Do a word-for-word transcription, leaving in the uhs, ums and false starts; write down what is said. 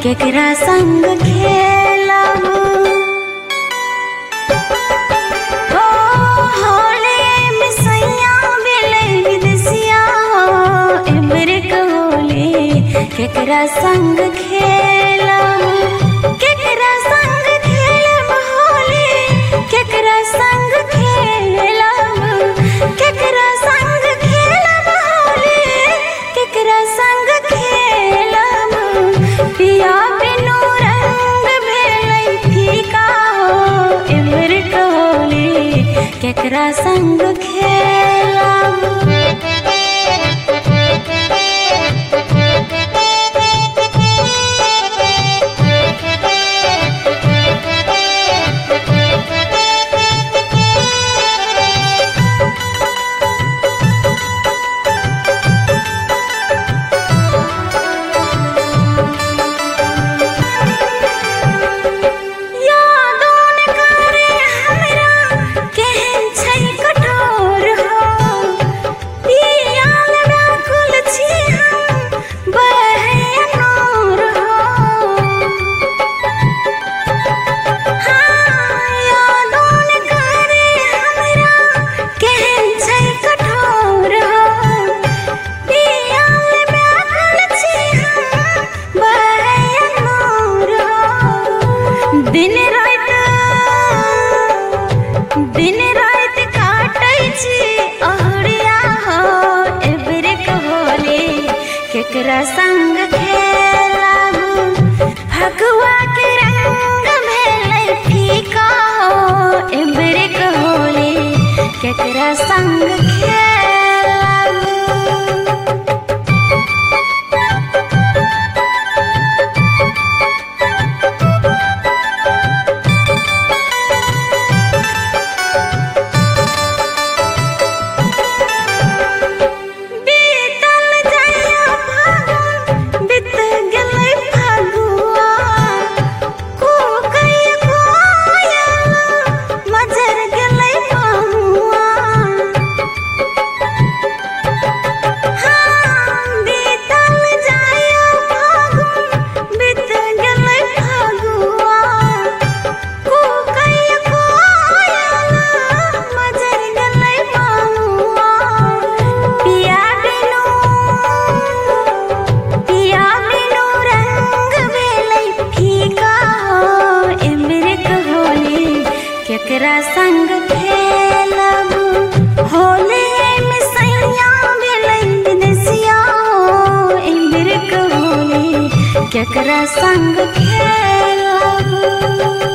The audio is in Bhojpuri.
केकरा संग खेलब ओ होले में सैया बेले विदेसिया हो एमरे होले केकरा संग खेलब केकरा संग खेलब होले केकरा संग खेलब केकरा संग खेलब होले केकरा संग खेलब पिया बिनु रंग भेलै फीका हो एमर होले केकरा संग खेलब दिन रात दिन रात काटै छी अहरिया हो एबरे होले केकरा संग खेलब फगुआ के रंग भेलै फीका हो एबरे होले केकरा संग खेलब केकरा संग खेलब होले में सैया भेलै विदेसिया हो एमरे होले केकरा संग खेलब।